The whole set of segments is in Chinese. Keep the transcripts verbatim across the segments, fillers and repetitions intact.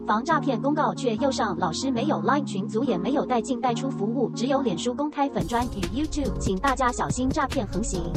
防诈骗公告却又上，老师没有 Line 群组，也没有带进带出服务，只有脸书公开粉专与 YouTube， 请大家小心诈骗横行。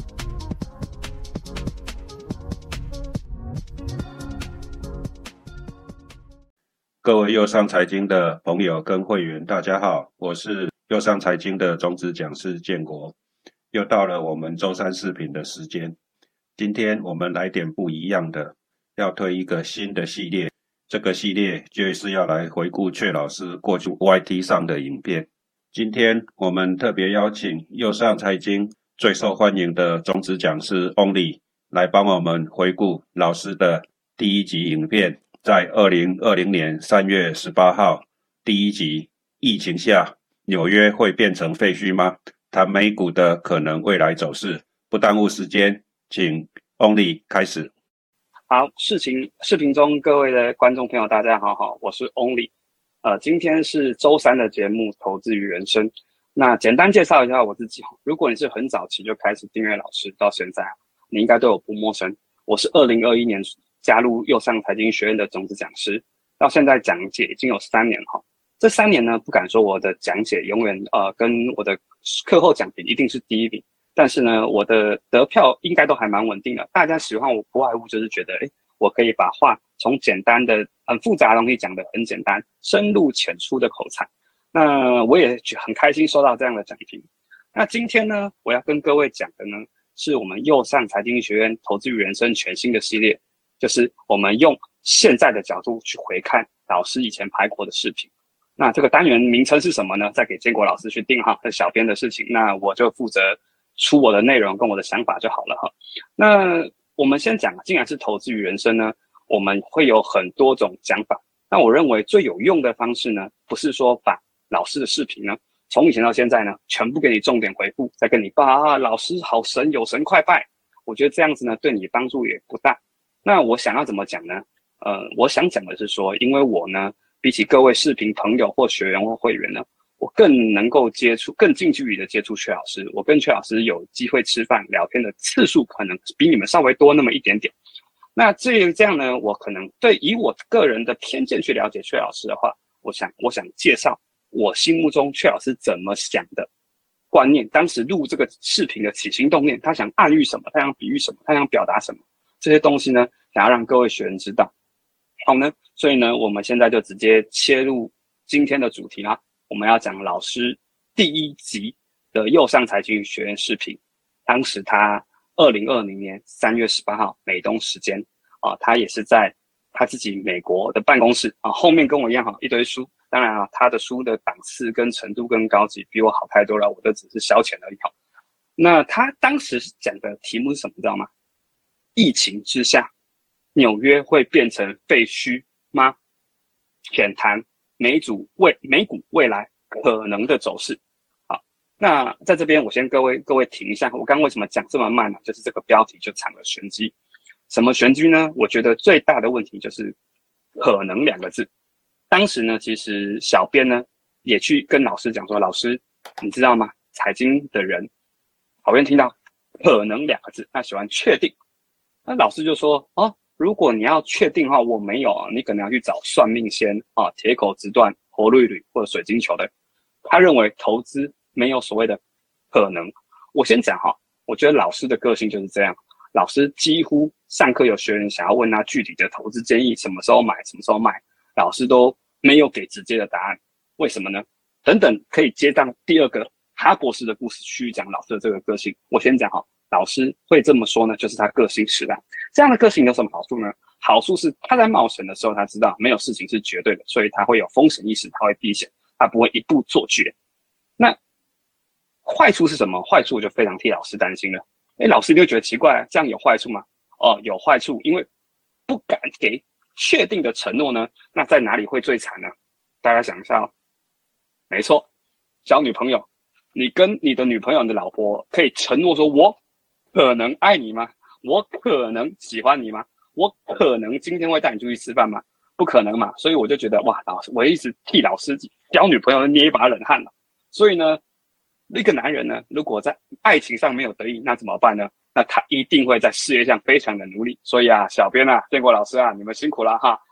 各位右上财经的朋友跟会员，大家好，我是右上财经的种子讲师建国，又到了我们周三视频的时间。今天我们来点不一样的，要推一个新的系列。这个系列就是要来回顾阙老师过去 Y T 上的影片。今天我们特别邀请右上财经最受欢迎的种子讲师 Only 来帮我们回顾老师的第一集影片，在二零二零年三月十八号第一集，疫情下纽约会变成废墟吗？谈美股的可能未来走势。不耽误时间，请 Only 开始。 好，视频视频中各位的观众朋友，大家好好，我是 Only。呃，今天是周三的节目《投资与人生》。那简单介绍一下我自己。如果你是很早期就开始订阅老师，到现在你应该对我不陌生。我是二零二一年加入右上财经学院的种子讲师，到现在讲解已经有三年哈。这三年呢，不敢说我的讲解永远呃跟我的课后讲评一定是第一名。但是呢，我的得票应该都还蛮稳定的。大家喜欢我不外乎就是觉得，诶，我可以把话从简单的、很复杂的东西讲得很简单，深入浅出的口才。那我也很开心收到这样的奖评。那今天呢，我要跟各位讲的呢，是我们右上财经学院投资与人生全新的系列，就是我们用现在的角度去回看老师以前拍过的视频。那这个单元名称是什么呢？再给建国老师去定哈，这小编的事情。那我就负责出我的内容跟我的想法就好了哈。那我们先讲，既然是投资与人生呢，我们会有很多种讲法。那我认为最有用的方式呢，不是说把老师的视频呢，从以前到现在呢，全部给你重点回复，再跟你报啊，老师好神，有神快拜。我觉得这样子呢，对你帮助也不大。那我想要怎么讲呢？呃，我想讲的是说，因为我呢，比起各位视频朋友或学员或会员呢，我更能够接触，更近距离的接触阙老师。我跟阙老师有机会吃饭聊天的次数，可能比你们稍微多那么一点点。那至于这样呢，我可能对以我个人的偏见去了解阙老师的话，我想我想介绍我心目中阙老师怎么想的观念。当时录这个视频的起心动念，他想暗喻什么，他想比喻什么，他想表达什么，这些东西呢，想要让各位学员知道。好呢，所以呢，我们现在就直接切入今天的主题啦。我们要讲老师第一集的右上财经学院视频，当时他二零二零年三月十八号美东时间啊，他也是在他自己美国的办公室啊，后面跟我一样哈，一堆书。当然啊，他的书的档次跟程度跟高级比我好太多了，我的只是消遣而已哈。那他当时讲的题目是什么，知道吗？疫情之下，纽约会变成废墟吗？浅谈美股未美股未来可能的走势。好，那在这边我先各位各位停一下，我刚刚为什么讲这么慢呢？就是这个标题就藏了玄机。什么玄机呢？我觉得最大的问题就是可能两个字。当时呢，其实小编呢也去跟老师讲说，老师你知道吗？财经的人讨厌听到可能两个字，他喜欢确定。那老师就说，哦，如果你要确定的话，我没有啊，你可能要去找算命仙啊，铁口直断、活绿绿或者水晶球的。他认为投资没有所谓的可能。我先讲哈，我觉得老师的个性就是这样。老师几乎上课有学员想要问他具体的投资建议，什么时候买，什么时候卖，老师都没有给直接的答案。为什么呢？等等，可以接上第二个哈博士的故事去讲老师的这个个性。我先讲哈。老师会这么说呢，就是他个性使然。这样的个性有什么好处呢？好处是他在冒险的时候，他知道没有事情是绝对的，所以他会有风险意识，他会避险，他不会一步做绝。那坏处是什么？坏处我就非常替老师担心了。诶，老师你会觉得奇怪，这样有坏处吗？哦，有坏处，因为不敢给确定的承诺呢，那在哪里会最惨呢？大家想一下哦。没错，交女朋友，你跟你的女朋友、你的老婆可以承诺说，我可能爱你吗？我可能喜欢你吗？我可能今天会带你出去吃饭吗？不可能嘛。所以我就觉得哇，老师，我一直替老师交女朋友捏一把冷汗了。所以呢，一个男人呢，如果在爱情上没有得意，那怎么办呢？那他一定会在事业上非常的努力。所以啊，小编啊，建国老师啊，你们辛苦了哈。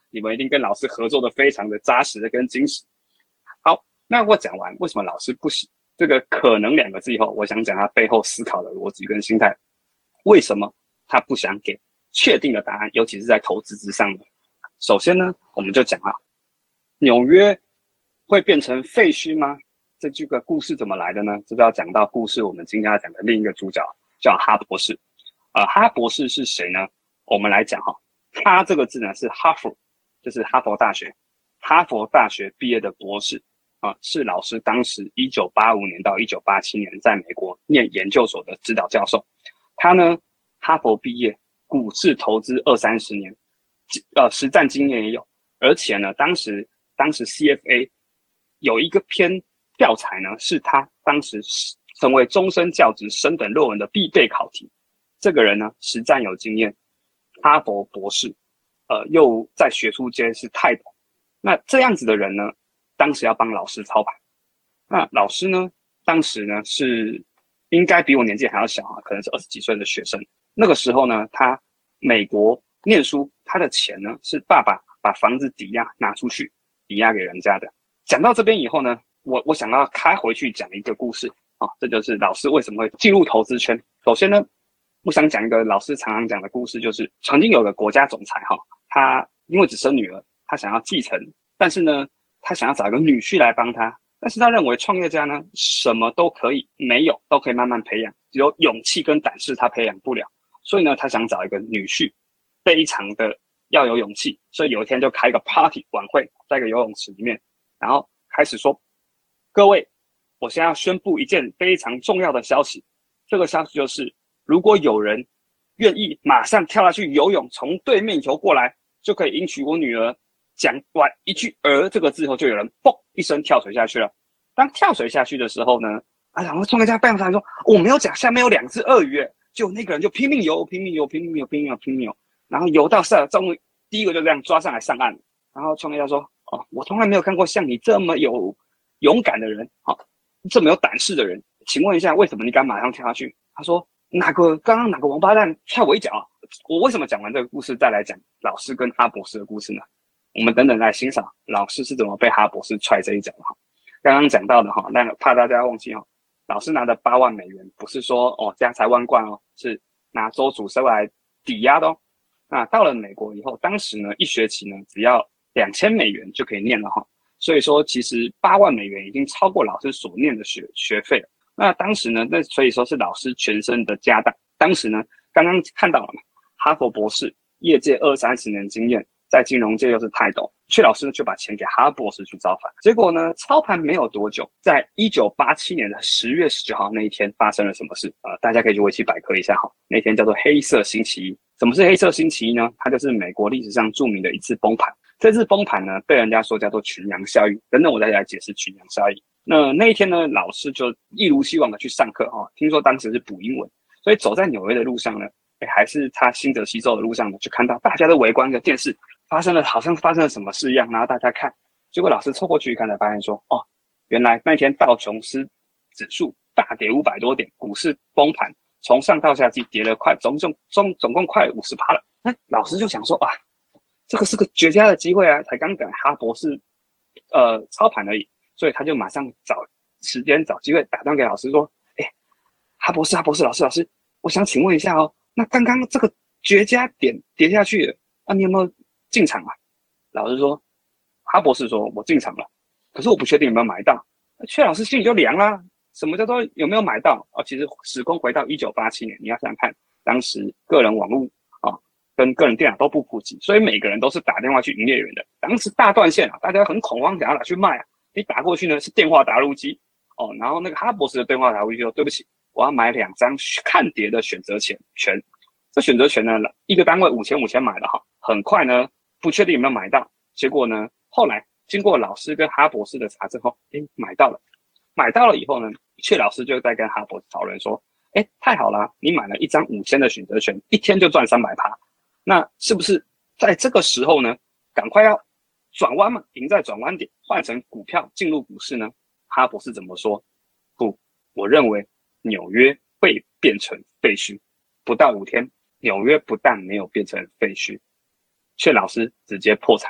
你们一定跟老师合作的非常的扎实的跟精实。好，那我讲完为什么老师不喜这个可能两个字以后，我想讲他背后思考的逻辑跟心态。为什么他不想给确定的答案，尤其是在投资之上呢？首先呢，我们就讲啊，纽约会变成废墟吗？这句个故事怎么来的呢？这就要讲到故事我们今天要讲的另一个主角，叫哈博士。呃，哈博士是谁呢？我们来讲哈，哈这个字呢是哈佛，就是哈佛大学，哈佛大学毕业的博士啊、呃，是老师当时一九八五年到一九八七年在美国念研究所的指导教授。他呢，哈佛毕业，股市投资二三十年，呃，实战经验也有，而且呢，当时当时 C F A 有一个篇教材呢，是他当时成为终身教职升等论文的必备考题。这个人呢，实战有经验，哈佛博士，呃，又在学术界是泰斗。那这样子的人呢，当时要帮老师操盘。那老师呢，当时呢是应该比我年纪还要小啊，可能是二十几岁的学生。那个时候呢，他美国念书，他的钱呢是爸爸把房子抵押拿出去，抵押给人家的。讲到这边以后呢，我我想要开回去讲一个故事啊，这就是老师为什么会进入投资圈。首先呢，我想讲一个老师常常讲的故事，就是曾经有个国家总裁哈，他因为只生女儿，他想要继承，但是呢，他想要找一个女婿来帮他，但是他认为创业家呢，什么都可以，没有都可以慢慢培养，只有勇气跟胆识他培养不了，所以呢，他想找一个女婿，非常的要有勇气，所以有一天就开一个 party 晚会，在一个游泳池里面，然后开始说，各位，我现在要宣布一件非常重要的消息，这个消息就是，如果有人愿意马上跳下去游泳，从对面游过来，就可以迎娶我女儿。讲完一句“儿”这个字后，就有人“嘣”一声跳水下去了。当跳水下去的时候呢，啊，然后创业家非常惨说：“我没有讲下面有两只鳄鱼。”就那个人就拼命游，拼命游，拼命游，拼命游，拼命游，然后游到上，终于第一个就这样抓上来上岸。然后创业家说：“哦，我从来没有看过像你这么有勇敢的人，好、哦，这么有胆识的人，请问一下，为什么你敢马上跳下去？”他说：“哪个刚刚哪个王八蛋踹我一脚啊？”我为什么讲完这个故事再来讲老师跟哈博士的故事呢？我们等等来欣赏老师是怎么被哈博士踹这一脚的哈。刚刚讲到的哈，那怕大家忘记哈，老师拿的八万美元不是说哦家财万贯哦，是拿州主收来抵押的哦。那到了美国以后，当时呢一学期呢只要两千美元就可以念了哈，所以说其实八万美元已经超过老师所念的学学费了。那当时呢，那所以说是老师全身的家当。当时呢，刚刚看到了嘛，哈佛博士，业界二三十年经验，在金融界又是泰斗，阙老师呢就把钱给哈博士去操盘。结果呢，操盘没有多久，在一九八七年的十月十九号那一天发生了什么事？呃，大家可以去维基百科一下哈。那天叫做黑色星期一。什么是黑色星期一呢？它就是美国历史上著名的一次崩盘。这次崩盘呢，被人家说叫做群羊效应。等等，我再来解释群羊效应。那那一天呢，老师就一如希望的去上课哈、哦。听说当时是补英文，所以走在纽约的路上呢，还是他新泽西州的路上呢，就看到大家都围观着电视，发生了好像发生了什么事一样，然后大家看，结果老师凑过去一看，才发现说，哦，原来那天道琼斯指数大跌五百多点，股市崩盘，从上到下季跌了快总总总总共快 百分之五十 了。那老师就想说，啊，这个是个绝佳的机会啊，才刚赶哈博士呃操盘而已，所以他就马上找时间找机会打电话给老师说，哎，哈博士哈博士老师老师，我想请问一下哦，那刚刚这个绝佳点跌下去了啊，你有没有进场啊？老师说，哈博士说，我进场了，可是我不确定有没有买到。阙老师心里就凉啦，什么叫做有没有买到啊？其实时空回到一九八七年，你要想想看，当时个人网络啊跟个人电脑都不普及，所以每个人都是打电话去营业员的。当时大断线啊，大家很恐慌，想要拿去卖啊。你打过去呢是电话打入机哦，然后那个哈博士的电话打入机说，对不起，我要买两张看跌的选择权权。这选择权呢，一个单位五千五千买的哈，很快呢不确定有没有买到，结果呢后来经过老师跟哈博士的查证后，诶买到了，买到了以后呢，阙老师就在跟哈博士讨论说，诶太好了，你买了一张五千的选择权，一天就赚 百分之三百， 那是不是在这个时候呢，赶快要转弯嘛，赢在转弯点，换成股票进入股市呢？哈博士怎么说？不，我认为纽约会变成废墟。不到五天，纽约不但没有变成废墟，阙老师直接破产，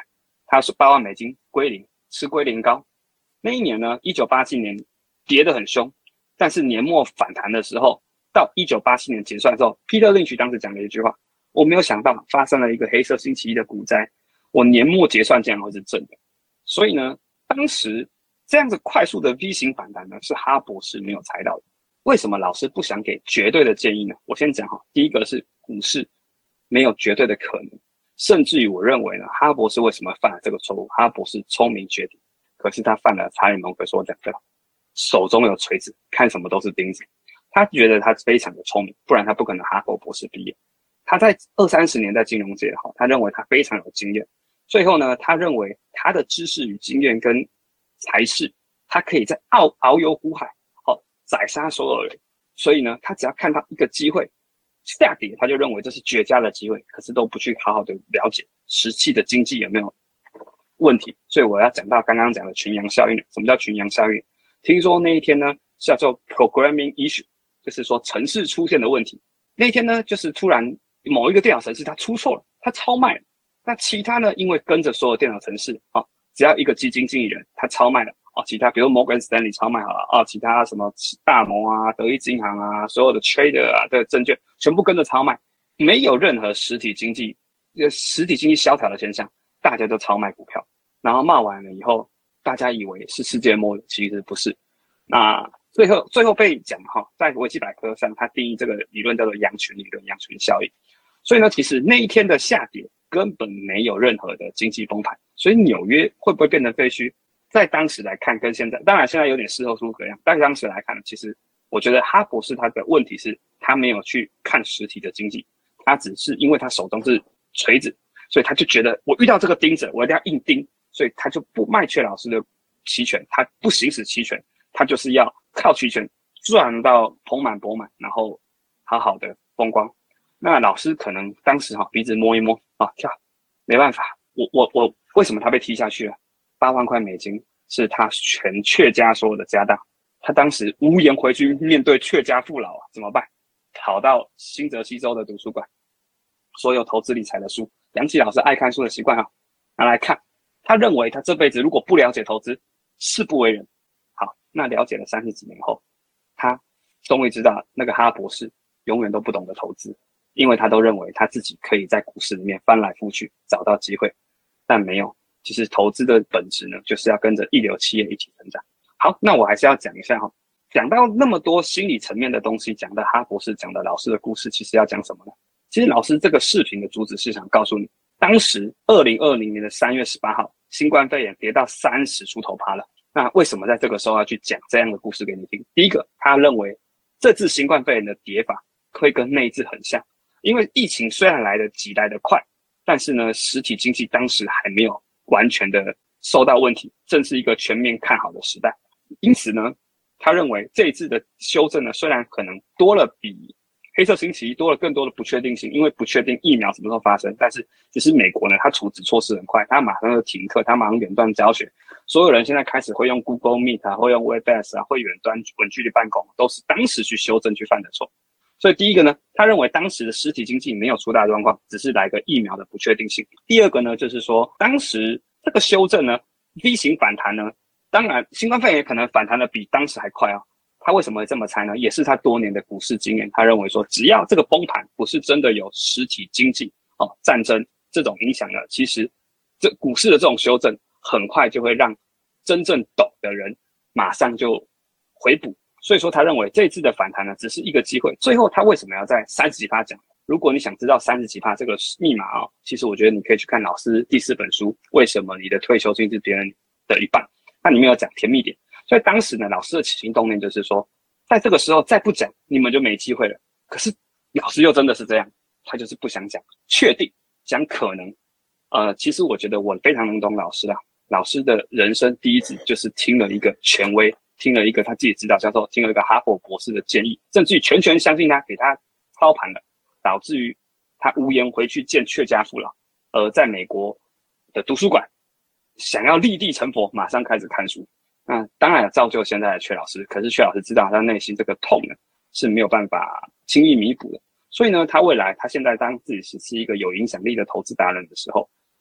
他是八万美金归零，吃归零高。那一年呢，一九八七年跌得很凶，但是年末反弹的时候，到一九八七年结算之后 ，Peter Lynch 当时讲了一句话：我没有想到发生了一个黑色星期一的股灾，我年末结算竟然会是正的。所以呢，当时这样子快速的 V 型反弹呢，是哈博士没有猜到的。为什么老师不想给绝对的建议呢？我先讲哈，第一个是股市没有绝对的可能，甚至于我认为呢，哈博士为什么犯了这个错误？哈博士聪明绝顶，可是他犯了查理芒格所讲的手中有锤子，看什么都是钉子。他觉得他非常的聪明，不然他不可能哈佛博士毕业。他在二三十年在金融界哈，他认为他非常有经验。最后呢，他认为他的知识与经验跟才识，他可以在遨遨游股海，好宰杀所有人。所以呢，他只要看到一个机会下跌，他就认为这是绝佳的机会，可是都不去好好的了解实际的经济有没有问题。所以我要讲到刚刚讲的群羊效应。什么叫群羊效应？听说那一天呢叫做 programming issue， 就是说程式出现的问题。那一天呢，就是突然某一个电脑程式它出错了，它超卖了。那其他呢，因为跟着所有电脑程式啊，只要一个基金经理人他超卖了啊，其他比如 Morgan Stanley 超卖好了啊，其他什么大摩啊、德意志银行啊、所有的 trader 啊的证券全部跟着超卖，没有任何实体经济实体经济萧条的现象，大家都超卖股票。然后骂完了以后，大家以为是世界末日，其实不是。那最后最后被讲哈，在维基百科上，它定义这个理论叫做羊群理论、羊群效应。所以呢，其实那一天的下跌根本没有任何的经济崩盘，所以纽约会不会变成废墟，在当时来看跟现在，当然现在有点事后诸葛亮，但当时来看，其实我觉得哈博士他的问题是他没有去看实体的经济，他只是因为他手中是锤子，所以他就觉得我遇到这个钉子，我一定要硬钉，所以他就不卖阙老师的期权，他不行使期权，他就是要靠期权赚到盆满钵满，然后好好的风光。那老师可能当时哈鼻子摸一摸啊，跳，没办法，我我我为什么他被踢下去了？八万块美金是他全阙家所有的家当，他当时无颜回去面对阙家父老啊，怎么办？跑到新泽西州的图书馆，所有投资理财的书，杨启老师爱看书的习惯啊，拿来看。他认为他这辈子如果不了解投资，誓不为人。好，那了解了三十几年后，他终于知道那个哈博士永远都不懂得投资。因为他都认为他自己可以在股市里面翻来覆去找到机会，但没有。其实投资的本质呢，就是要跟着一流企业一起成长。好，那我还是要讲一下哈，讲到那么多心理层面的东西，讲到哈博士，讲的老师的故事，其实要讲什么呢？其实老师这个视频的主旨是想告诉你，当时二零二零年的三月十八号，新冠肺炎跌到三十出头趴了。那为什么在这个时候要去讲这样的故事给你听？第一个，他认为这次新冠肺炎的跌法会跟那一次很像。因为疫情虽然来得急来得快，但是呢，实体经济当时还没有完全的受到问题，正是一个全面看好的时代。因此呢，他认为这一次的修正呢，虽然可能多了比黑色星期一多了更多的不确定性，因为不确定疫苗什么时候发生，但是其实美国呢，它处置措施很快，它马上就停课，它马上远端教学，所有人现在开始会用 Google Meet 啊，会用 Webex 啊，会远端远距离办公，都是当时去修正去犯的错。所以第一个呢，他认为当时的实体经济没有出大状况，只是来个疫苗的不确定性。第二个呢，就是说当时这个修正呢 V 型反弹呢，当然新冠肺炎可能反弹的比当时还快啊。他为什么会这么猜呢？也是他多年的股市经验，他认为说只要这个崩盘不是真的有实体经济哦战争这种影响呢，其实这股市的这种修正很快就会让真正懂的人马上就回补。所以说他认为这一次的反弹呢，只是一个机会。最后他为什么要在三十几趴讲？如果你想知道三十几趴这个密码啊、哦，其实我觉得你可以去看老师第四本书《为什么你的退休金是别人的一半》，那里面有讲甜蜜点。所以当时呢，老师的起心动念就是说，在这个时候再不讲，你们就没机会了。可是老师又真的是这样，他就是不想讲，确定讲可能。呃，其实我觉得我非常能懂老师啦。老师的人生第一次就是听了一个权威。听了一个他自己指导教授，听了一个哈佛博士的建议，甚至于全权相信他，给他操盘了，导致于他无颜回去见阙家父老，而在美国的图书馆想要立地成佛，马上开始看书。那当然造就现在的阙老师，可是阙老师知道他内心这个痛呢是没有办法轻易弥补的，所以呢，他未来他现在当自己是一个有影响力的投资达人的时候，他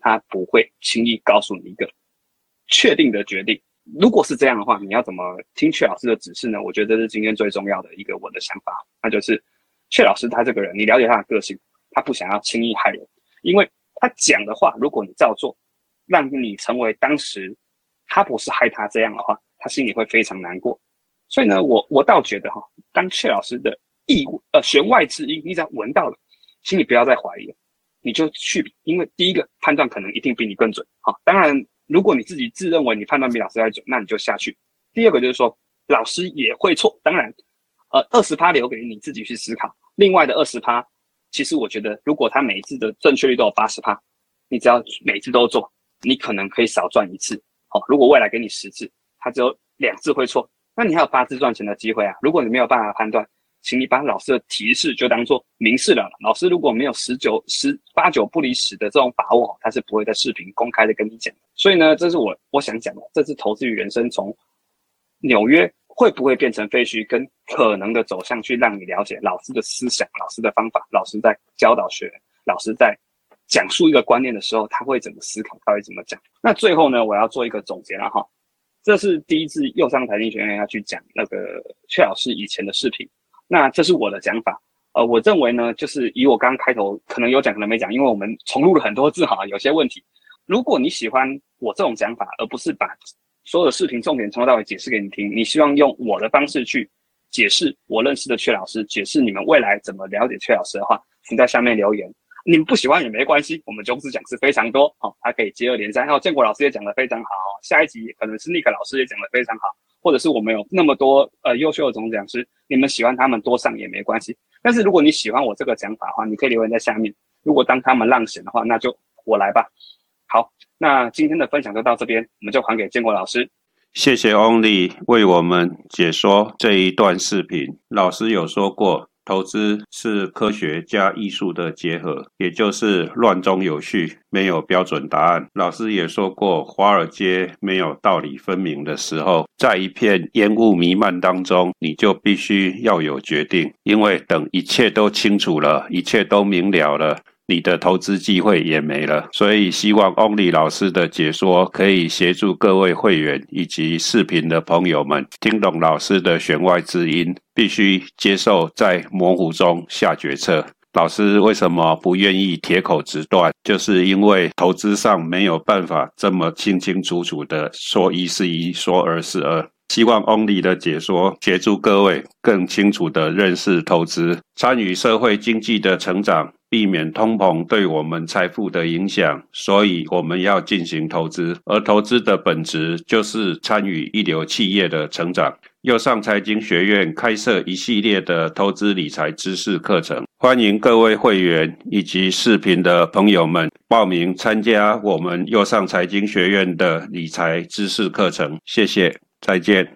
他不会轻易告诉你一个确定的决定。如果是这样的话，你要怎么听阙老师的指示呢？我觉得这是今天最重要的一个我的想法，那就是阙老师他这个人，你了解他的个性，他不想要轻易害人，因为他讲的话，如果你照做，让你成为当时他不是害他这样的话，他心里会非常难过。所以呢，我我倒觉得哈，当阙老师的意呃弦外之音，你只要闻到了，心里不要再怀疑了，你就去比，因为第一个判断可能一定比你更准。好，当然如果你自己自认为你判断比老师还准，那你就下去。第二个就是说，老师也会错，当然，呃， 百分之二十 留给你自己去思考，另外的 百分之二十， 其实我觉得，如果他每一次的正确率都有 百分之八十， 你只要每一次都做，你可能可以少赚一次。好，如果未来给你十次，他只有两次会错，那你还有八次赚钱的机会啊！如果你没有办法判断，请你把老师的提示就当做明示了。老师如果没有十九十八九不离十的这种把握，他是不会在视频公开的跟你讲的。所以呢，这是我我想讲的，这是投资与人生从纽约会不会变成废墟，跟可能的走向去让你了解老师的思想、老师的方法、老师在教导学员、老师在讲述一个观念的时候，他会怎么思考，他会怎么讲。那最后呢，我要做一个总结了哈。这是第一次右上财经学院要去讲那个阙老师以前的视频，那这是我的讲法。呃，我认为呢，就是以我刚刚开头可能有讲可能没讲，因为我们重录了很多字哈，有些问题。如果你喜欢我这种讲法，而不是把所有的视频重点从头到尾解释给你听，你希望用我的方式去解释我认识的阙老师，解释你们未来怎么了解阙老师的话，请在下面留言。你们不喜欢也没关系，我们中资讲师非常多，好、哦，他可以接二连三。然后建国老师也讲得非常好，下一集可能是尼克老师也讲得非常好，或者是我们有那么多呃优秀的总讲师，你们喜欢他们多上也没关系。但是如果你喜欢我这个讲法的话，你可以留言在下面。如果当他们让贤的话，那就我来吧。好，那今天的分享就到这边，我们就还给建国老师。 谢谢 Only 为我们解说这一段视频。老师有说过，投资是科学加艺术的结合，也就是乱中有序，没有标准答案。老师也说过，华尔街没有道理分明的时候，在一片烟雾弥漫当中，你就必须要有决定，因为等一切都清楚了，一切都明了了，你的投资机会也没了。所以希望 Only 老师的解说可以协助各位会员以及视频的朋友们听懂老师的弦外之音，必须接受在模糊中下决策。老师为什么不愿意铁口直断？就是因为投资上没有办法这么清清楚楚的说一是一，说二是二。希望 Only 的解说协助各位更清楚地认识投资，参与社会经济的成长，避免通膨对我们财富的影响，所以我们要进行投资，而投资的本质就是参与一流企业的成长。右上财经学院开设一系列的投资理财知识课程，欢迎各位会员以及视频的朋友们报名参加我们右上财经学院的理财知识课程。谢谢，再见。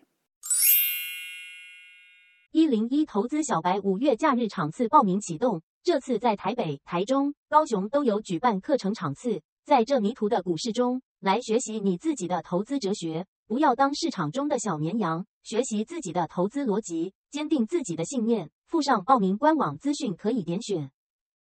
一零一投资小白五月假日场次报名启动，这次在台北、台中、高雄都有举办课程场次，在这迷途的股市中，来学习你自己的投资哲学，不要当市场中的小绵羊，学习自己的投资逻辑，坚定自己的信念。附上报名官网资讯可以点选。